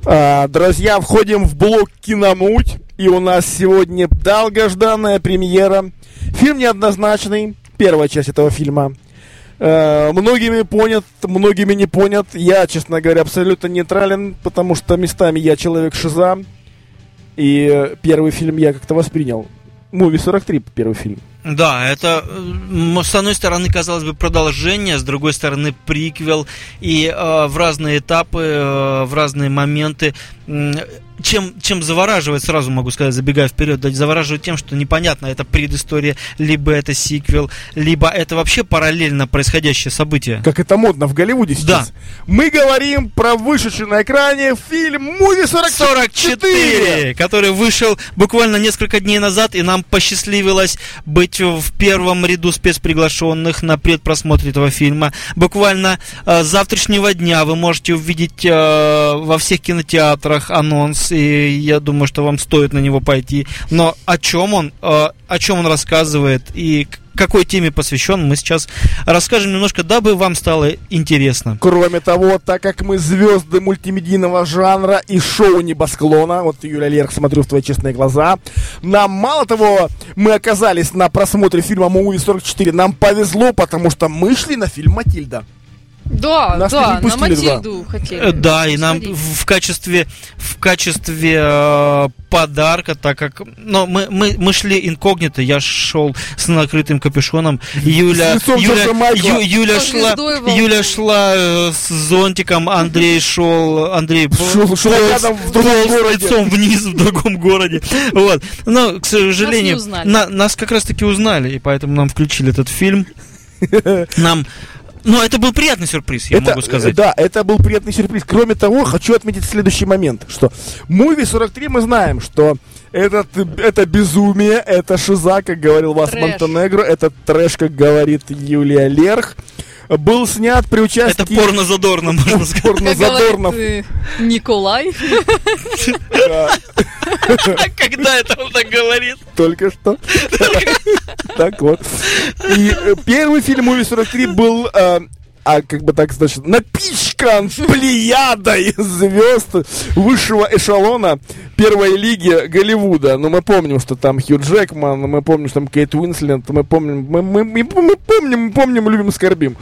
Друзья, входим в блок «Киномуть», и у нас сегодня долгожданная премьера. Фильм неоднозначный, первая часть этого фильма. Многими понят, многими не понят. Я, честно говоря, абсолютно нейтрален, потому что местами я человек-шиза. И первый фильм я как-то воспринял. Movie 43, первый фильм. Да, это, с одной стороны, казалось бы, продолжение, с другой стороны, приквел, и в разные этапы, в разные моменты. Чем завораживает, сразу могу сказать, забегая вперед, завораживает тем, что непонятно, это предыстория, либо это сиквел, либо это вообще параллельно происходящее событие. Как это модно в Голливуде сейчас. Да. Мы говорим про вышедший на экране фильм «Movie 44», который вышел буквально несколько дней назад, и нам посчастливилось быть в первом ряду спецприглашенных на предпросмотре этого фильма. Буквально с завтрашнего дня вы можете увидеть во всех кинотеатрах анонс, и я думаю, что вам стоит на него пойти. Но о чем он рассказывает и какой теме посвящен, мы сейчас расскажем немножко, дабы вам стало интересно. Кроме того, так как мы звезды мультимедийного жанра и шоу «Небосклона», вот, Юля Лерх, смотрю в твои честные глаза, нам, мало того, мы оказались на просмотре фильма «Movie 44», нам повезло, потому что мы шли на фильм «Матильда». Да, на Матильду хотели. Да, и нам в качестве подарка, так как мы шли инкогнито, я шел с накрытым капюшоном, Юля шла с зонтиком, Андрей шел лицом вниз в другом городе. Вот. Но, к сожалению, нас как раз таки узнали, и поэтому нам включили этот фильм. Но это был приятный сюрприз, я могу сказать. Да, это был приятный сюрприз. Кроме того, хочу отметить следующий момент, что Movie 43 мы знаем, что это безумие, это шиза, как говорил Вас Монтенегро, это трэш, как говорит Юлия Лерх. Был снят при участии... Это порно-задорно, можно сказать. Порно-задорно. Николай. Когда это он так говорит? Только что. Так вот. И первый фильм «Movie 43» был... как бы так, значит, напичкан плеядой звезд высшего эшелона первой лиги Голливуда. Но мы помним, что там Хью Джекман, мы помним, что там Кейт Уинслет, мы помним, любим, скорбим.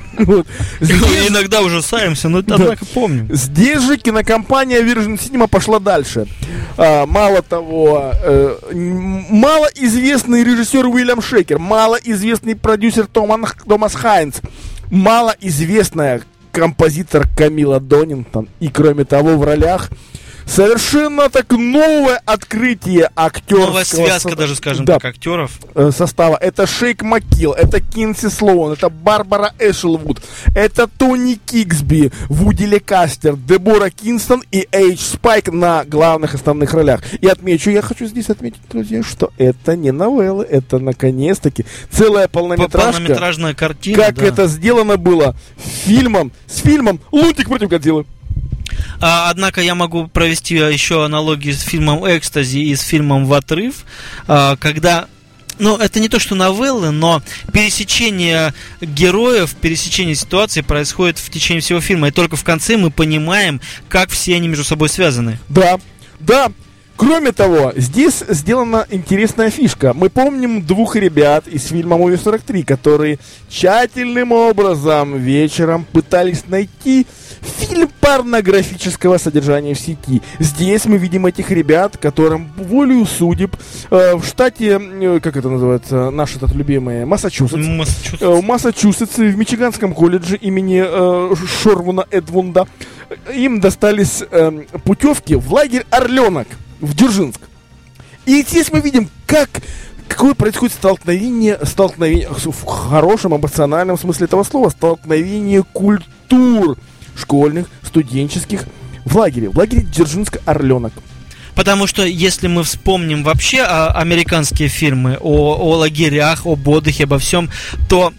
Иногда ужасаемся, но однако помним. Здесь же кинокомпания Virgin Cinema пошла дальше. Мало того, малоизвестный режиссер Уильям Шекер, малоизвестный продюсер Томас Хайнц, малоизвестная композитор Камила Донингтон, и кроме того в ролях совершенно так новое открытие актерского... Новая связка даже, скажем так, актеров. Состава. Это Шейк Маккилл, это Кинси Слоун, это Барбара Эшлвуд, это Тони Киксби, Вуди Лекастер, Дебора Кингстон и Эйдж Спайк на главных основных ролях. И я хочу здесь отметить, друзья, что это не новеллы, это наконец-таки целая полнометражная картина. Как это сделано было с фильмом «Лунтик против Годзиллы». Однако я могу провести еще аналогию с фильмом «Экстази» и с фильмом «В отрыв», когда... это не то, что новеллы, но пересечение героев, пересечение ситуации происходит в течение всего фильма. И только в конце мы понимаем, как все они между собой связаны. Да. Кроме того, здесь сделана интересная фишка. Мы помним двух ребят из фильма «Movie 43», которые тщательным образом вечером пытались найти фильм порнографического содержания в сети. Здесь мы видим этих ребят, которым волею судеб в штате, как это называется, наш этот любимый, Массачусетс. В Массачусетсе, в Мичиганском колледже имени Шорвуна Эдвунда, им достались путевки в лагерь «Орленок» в Дзержинск. И здесь мы видим, какое происходит столкновение в хорошем эмоциональном смысле этого слова, столкновение культур школьных, студенческих в лагере Дзержинск-Орленок. Потому что, если мы вспомним вообще американские фильмы о лагерях, об отдыхе, обо всем, то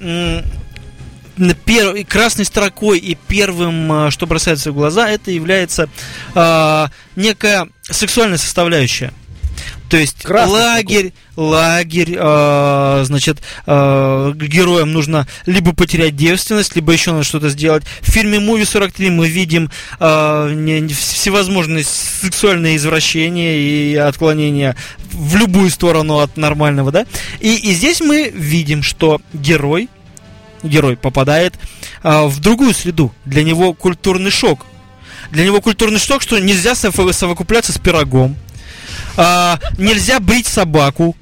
красной строкой и первым, что бросается в глаза, это является некая сексуальная составляющая. То есть лагерь, значит, героям нужно либо потерять девственность, либо еще надо что-то сделать. В фильме «Муви 43» мы видим всевозможные сексуальные извращения и отклонения в любую сторону от нормального, да? И здесь мы видим, что герой попадает в другую среду. Для него культурный шок. Для него культурный шок, что нельзя совокупляться с пирогом, нельзя брить собаку.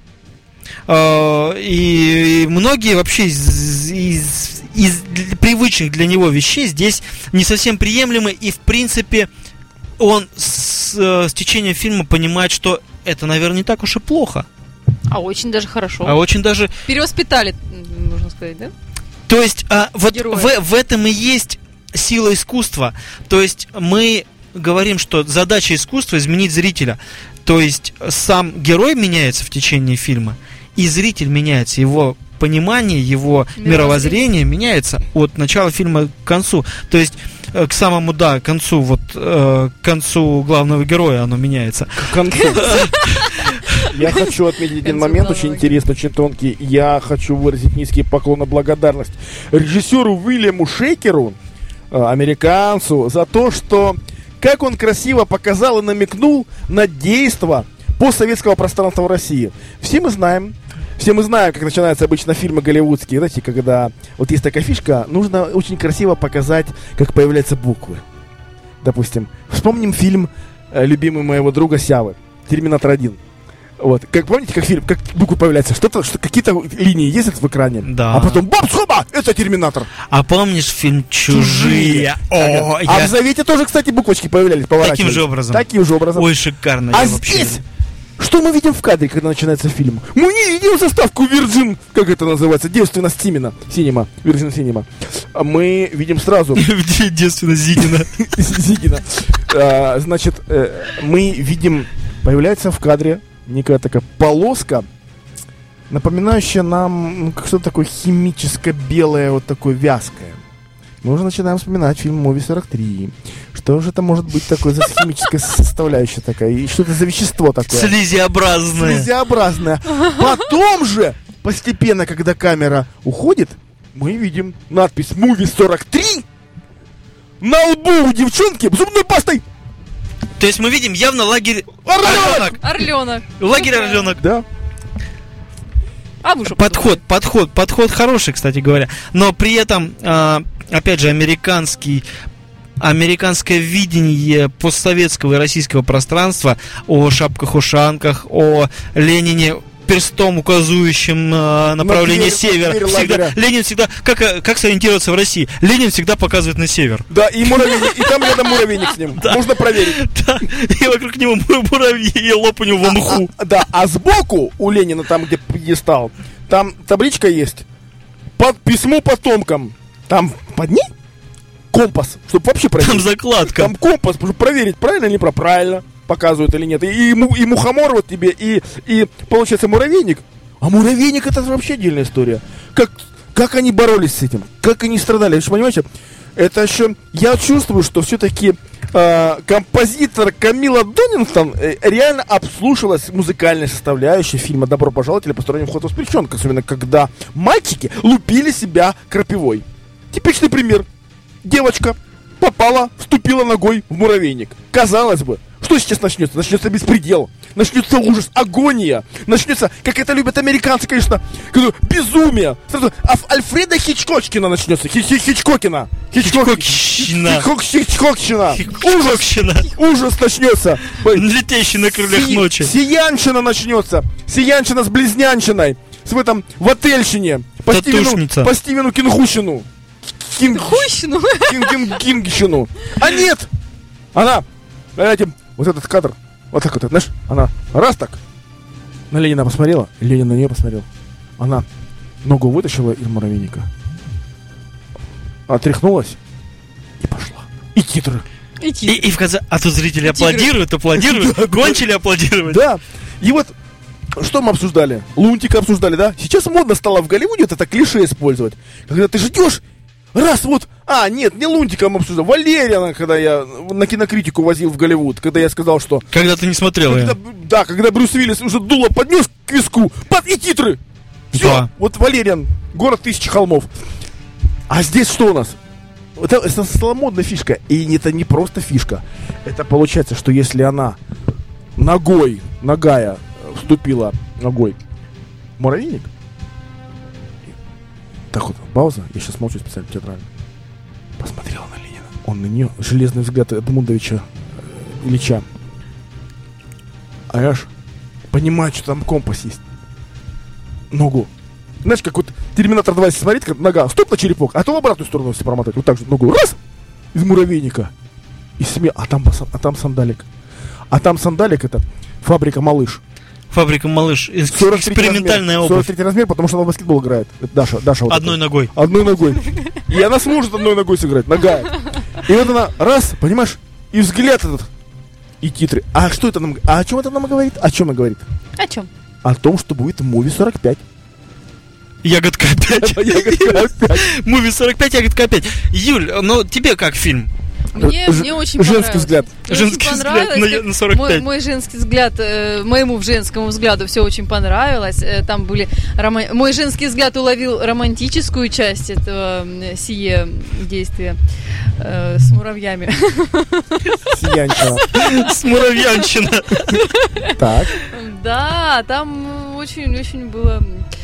И многие вообще из привычных для него вещей здесь не совсем приемлемы. И в принципе он с течением фильма понимает, что это, наверное, не так уж и плохо. А очень даже хорошо. Очень даже... Перевоспитали, можно сказать, да? То есть вот в этом и есть сила искусства. То есть мы говорим, что задача искусства — изменить зрителя. То есть сам герой меняется в течение фильма, и зритель меняется, его понимание, его мировоззрение меняется от начала фильма к концу. То есть к самому, концу, к концу главного героя оно меняется. К концу. Я хочу отметить один момент, очень интересный, очень тонкий. Я хочу выразить низкий поклон и благодарность режиссеру Уильяму Шейкеру, американцу, за то, что как он красиво показал и намекнул на действо постсоветского пространства в России. Все мы знаем, как начинаются обычно фильмы голливудские, знаете, когда вот есть такая фишка, нужно очень красиво показать, как появляются буквы. Допустим, вспомним фильм любимый моего друга Сявы, «Терминатор 1». Вот, помните, как фильм, как буквы появляются, какие-то линии ездят в экране, да. А потом бам-хоба, это Терминатор. А помнишь фильм «Чужие»? В «Завете» тоже, кстати, буквочки появлялись, поворачивались. Таким же образом. Ой, шикарно. А здесь, что мы видим в кадре, когда начинается фильм? Мы не видим заставку Virgin, как это называется, девственность Синема, Virgin Cinema. Мы видим сразу... Девственность Зигина. Значит, мы видим, появляется в кадре некая такая полоска, напоминающая нам что-то такое химическое, белое, вот такое вязкое. Мы уже начинаем вспоминать фильм «Муви 43». Что же это может быть такое за химическая составляющая такая? И что это за вещество такое? Слизеобразное. Потом же, постепенно, когда камера уходит, мы видим надпись «Муви 43» на лбу у девчонки зубной пастой. То есть мы видим явно лагерь Орленок. Лагерь Орленок. Да. Подход хороший, кстати говоря. Но при этом, опять же, американское видение постсоветского и российского пространства о шапках-ушанках, о Ленине, перстом указывающим направление севера. Ленин всегда, как сориентироваться в России? Ленин всегда показывает на север. Да, и муравейник, и там рядом муравейник с ним. Да. Можно проверить. Да, и вокруг него муравьи, и лоб у него в мху. А сбоку у Ленина, там, где пьедестал, там табличка есть. Под письмо потомкам. Там под ней компас, чтобы вообще проверить. Там закладка. Там компас, чтобы проверить, правильно или правильно показывают или нет. И мухомор вот тебе, и получается муравейник. А муравейник — это вообще отдельная история. Как они боролись с этим? Как они страдали? Вы же понимаете? Это еще... Я чувствую, что все-таки композитор Камила Донингтон реально обслушалась музыкальной составляющей фильма «Добро пожаловать» или «Посторонним вход воспрещен», особенно когда мальчики лупили себя крапивой. Типичный пример. Девочка вступила ногой в муравейник. Казалось бы, что сейчас начнется? Начнется беспредел, начнется ужас, агония, начнется, как это любят американцы, конечно, безумие. Сразу Альфреда Хичкокина начнется. Хичкокина. Ужас начнется. Летящий на крыльях ночи. Сиянщина начнется. Сиянщина с близнянщиной. В отельщине. По Стивену Кингхущину. Кингхущину. А нет! Она, знаете, вот этот кадр, вот так вот, знаешь, она раз так на Ленина посмотрела, Ленин на нее посмотрел. Она ногу вытащила из муравейника, отряхнулась и пошла. И титры. И в конце, а тут зрители аплодируют, кончили аплодировать. Да, и вот, что мы обсуждали? Лунтика обсуждали, да? Сейчас модно стало в Голливуде это клише использовать. Когда ты ждешь, раз вот Нет, не Лунтика мы обсуждали. Валериана, когда я на кинокритику возил в Голливуд, когда я сказал, что... Когда ты не смотрел ее. Когда Брюс Уиллис уже дуло поднес к виску, и титры. Все, Да. вот Валериан, город 1000 холмов. А здесь что у нас? Это старомодная фишка. И это не просто фишка. Это получается, что если она ногая вступила ногой в муравейник. Так вот, пауза. Я сейчас молчу специально театрально. Посмотрела на Ленина. Он на нее. Железный взгляд Эдмундовича Ильича. А я ж понимаю, что там компас есть. Ногу. Знаешь, как вот Терминатор 2, если смотреть, как нога, стоп на черепок, а то в обратную сторону если промотать. Вот так же ногу. Раз! Из муравейника. И а там сандалик. А там сандалик это фабрика «Малыш». Фабрика «Малыш». Экспериментальная обувь. 43 размер, потому что она в баскетбол играет. Это Даша вот Одной ногой. Одной ногой. И она сможет одной ногой сыграть. Нога. И вот она раз, понимаешь, и взгляд этот. И титры. А что это нам... А о чем это нам говорит? О чем она говорит? О чем? О том, что будет Муви 45. Ягодка опять. Муви 45, ягодка опять. Юль, ну тебе как фильм? Мне очень женский взгляд. Женский взгляд на 45. Мой женский взгляд, моему женскому взгляду все очень понравилось. Там были мой женский взгляд уловил романтическую часть этого сие действия с муравьями. Сиянчина. С муравьянщина. Так. Да, там очень было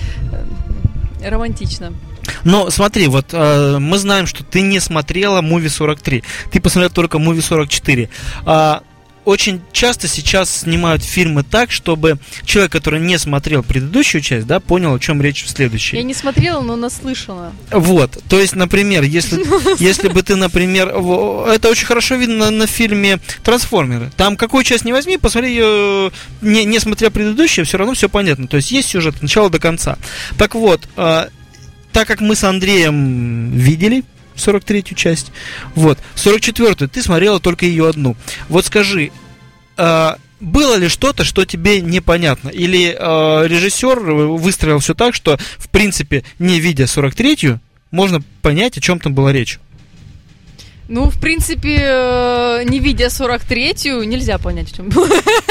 романтично. Но смотри, вот мы знаем, что ты не смотрела Муви 43. Ты посмотрела только Муви 44. Очень часто сейчас снимают фильмы так, чтобы человек, который не смотрел предыдущую часть, да, понял, о чем речь в следующей. Я не смотрела, но наслышала. Вот, то есть, например, если бы ты, например, это очень хорошо видно на фильме «Трансформеры». Там какую часть не возьми, посмотри ее, не смотря предыдущую, все равно все понятно. То есть есть сюжет от начала до конца. Так вот, так как мы с Андреем видели 43-ю часть, вот, 44-ю ты смотрела только ее одну. Вот скажи, было ли что-то, что тебе непонятно? Или режиссер выстроил все так, что, в принципе, не видя 43-ю, можно понять, о чем там была речь? Ну, в принципе, не видя 43-ю, нельзя понять, о чем было.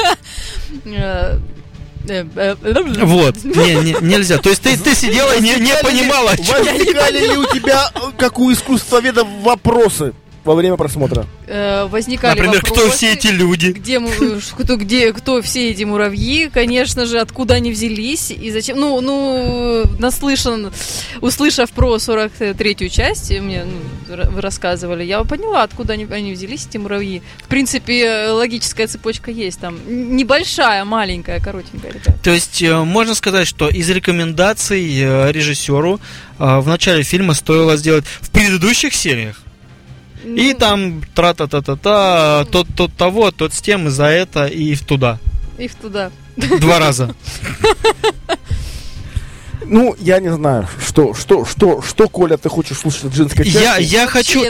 Вот, нельзя. То есть ты сидела и не понимала, о чем. Возникали ли у тебя, как у искусствоведа, вопросы во время просмотра? Возникали Например, вопросы, кто все эти люди? Кто все эти муравьи, конечно же, откуда они взялись и зачем. Услышав про 43-ю часть, мне вы рассказывали, я поняла, откуда они взялись, эти муравьи. В принципе, логическая цепочка есть там. Небольшая, маленькая, коротенькая. Ребята. То есть можно сказать, что из рекомендаций режиссеру в начале фильма стоило сделать в предыдущих сериях. И там тра-та-та-та-та, тот того, тот с тем, и за это, и туда. И туда. 2 раза. Ну, я не знаю, что, Коля, ты хочешь слушать от женской части? Я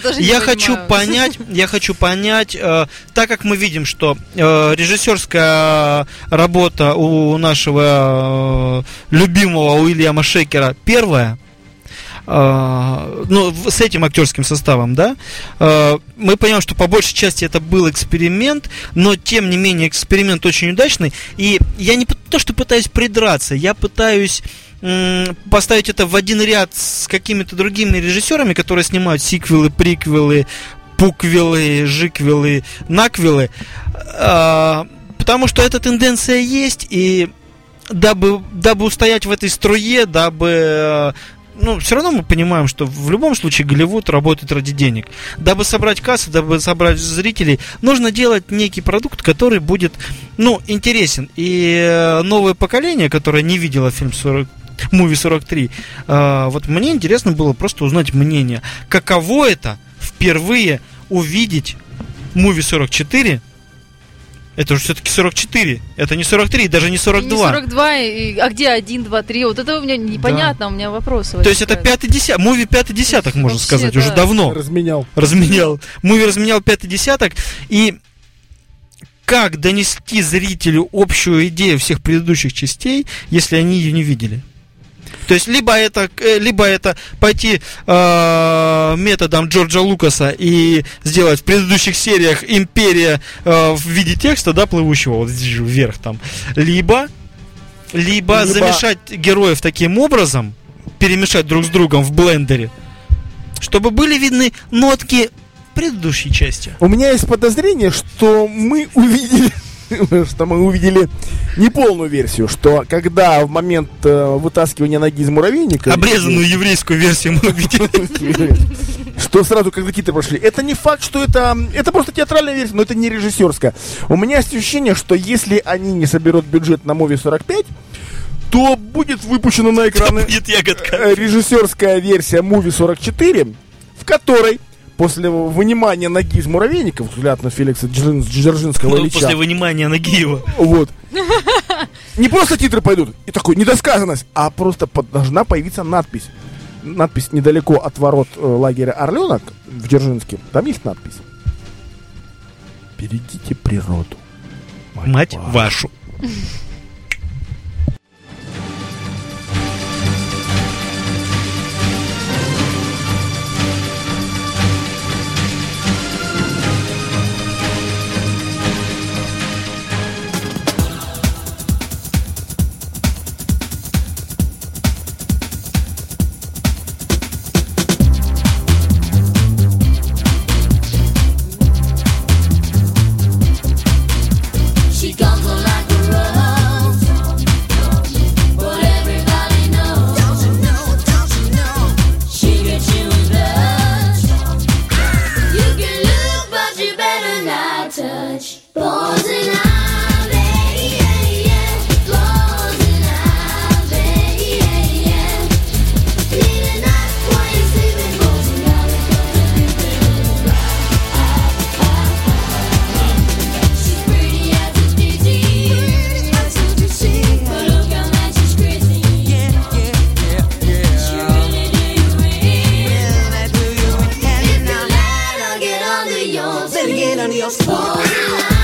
хочу понять, так как мы видим, что режиссерская работа у нашего любимого Уильяма Шекера первая, с этим актерским составом, да, мы понимаем, что по большей части это был эксперимент, но тем не менее эксперимент очень удачный, и я не то, что пытаюсь придраться, я пытаюсь поставить это в один ряд с какими-то другими режиссерами, которые снимают сиквелы, приквелы, пуквелы, жиквелы, наквелы, потому что эта тенденция есть, и дабы устоять в этой струе, все равно мы понимаем, что в любом случае Голливуд работает ради денег. Дабы собрать кассы, дабы собрать зрителей, нужно делать некий продукт, который будет, интересен. И новое поколение, которое не видело фильм Муви 43, вот мне интересно было просто узнать мнение. Каково это впервые увидеть Муви 44? Это же все-таки 44, это не 43, даже не 42. Не 42, а где 1, 2, 3? Вот это у меня непонятно, да. У меня вопросы. То есть это 5-й десяток, Муви 5-й десяток, можно сказать, да. Уже давно. Разменял. Муви разменял 5-й десяток. И как донести зрителю общую идею всех предыдущих частей, если они ее не видели? То есть либо это пойти методом Джорджа Лукаса и сделать в предыдущих сериях империя в виде текста, да, плывущего вот здесь же вверх там, либо замешать героев таким образом, перемешать друг с другом в блендере, чтобы были видны нотки предыдущей части. У меня есть подозрение, что мы увидели неполную версию, что когда в момент вытаскивания ноги из муравейника... Обрезанную еврейскую версию мы увидели. Что сразу, когда титры прошли. Это не факт, что это просто театральная версия, но это не режиссерская. У меня есть ощущение, что если они не соберут бюджет на Movie 45, то будет выпущена на экраны режиссерская версия Movie 44, в которой после вынимания ноги из муравейника, взгляд на Феликса Дзержинского Ильича. После вынимания ноги его. Вот. Не просто титры пойдут, и такой недосказанность, а просто должна появиться надпись. Надпись недалеко от ворот лагеря Орленок в Дзержинске. Там есть надпись: «Берегите природу, мать вашу». Get under your skin.